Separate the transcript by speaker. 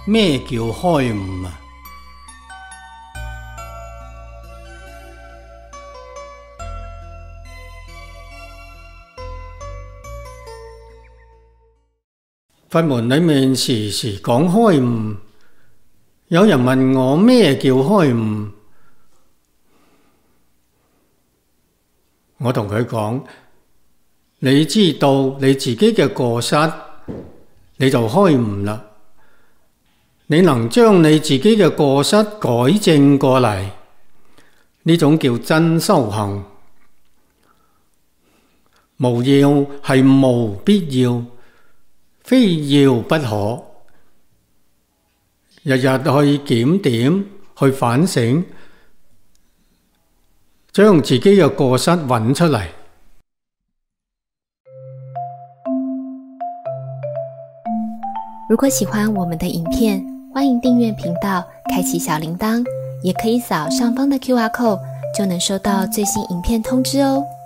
Speaker 1: 咩叫開悟啊？佛門裏面時時講開悟，有人問我咩叫開悟，我同佢講：你知道你自己嘅過失，你就開悟啦。你能將你自己嘅過失改正過嚟，呢種叫真修行。無要係無必要，非要不可。日日去檢點，去反省，將自己嘅過失揾出嚟。
Speaker 2: 如果喜歡我們的影片，歡迎訂閱頻道，開啟小鈴鐺，也可以掃上方的QR code，就能收到最新影片通知哦。